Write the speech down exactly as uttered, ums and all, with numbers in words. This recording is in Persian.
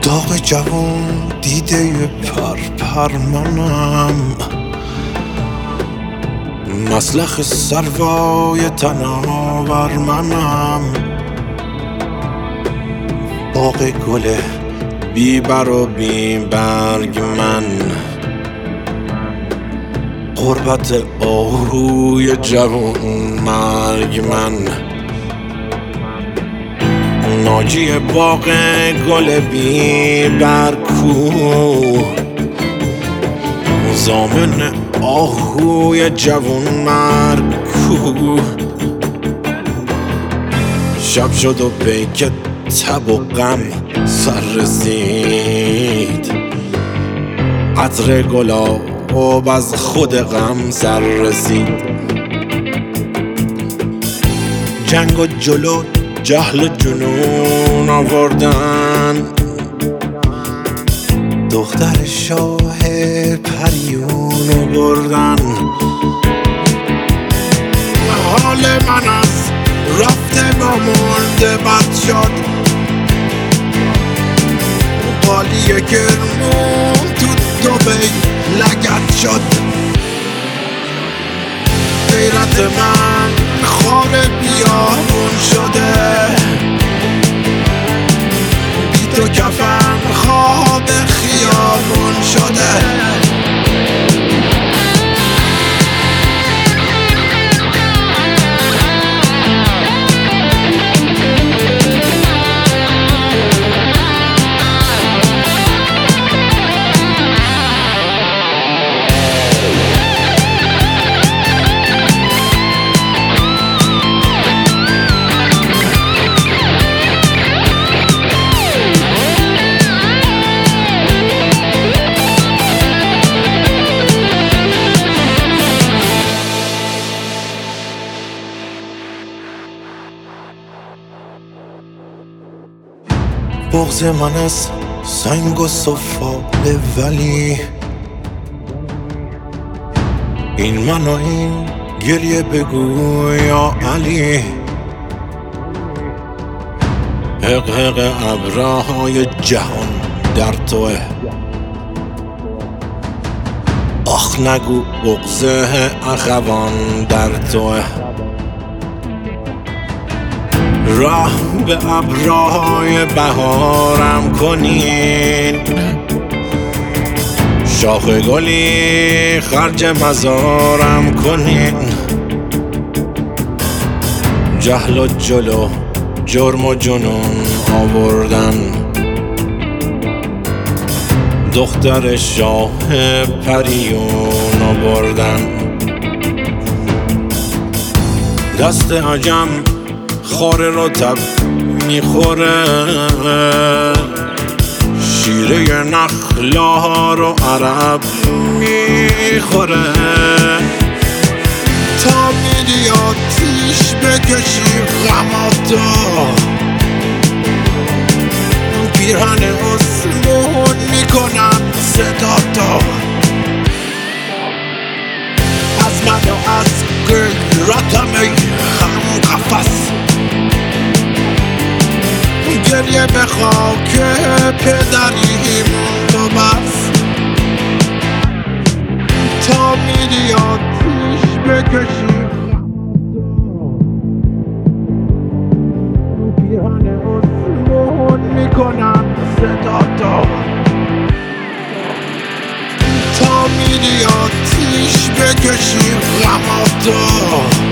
داغ جوان دیده پر پر منم، مسلخ سروای تناور منم، باغ گل بی بر و بی برگ من، غربت آهوی جوان مرگ من، ناجی باغ گل بی برکو، زامن آهوی جوان مرگ کو. شب شد و پیک تب و غم سر رسید، عطر گلاب از خود غم سر رسید. جنگ و جلو جهل و جنون آوردن، دختر شاه پریون بردن. حال من از رفته با مرده بد شد، قالی کرمون تو دبی لگد شد. غیرت من خار بیابون شده، بی تو کفن خواب خیابون شده. بغض من از سنگ و سفاله، ولی این من و این گریه بگو یا علی. حق حق ابرهای جهان در توه، آخ نگو بغض اخوان در توه. راه به ابرهای بهارم کنین، شاخ گلی خرج مزارم کنین. جهل و جلو جرم و جنون آوردن، دختر شاه پریون آوردن. دست عجم خار رطب میخوره، شیره نخلا رو عرب میخوره. تا میری آتیش بکشی غماتو، پیرهن آسمون میکنم صداتو. از من و از غیرتم ای هم قفص، گریه به خاک پدریم تو بس. تا میری آتیش بکشی پیرهن آسمون میکنم صداتو. تا میری آتیش بکشی غماتو،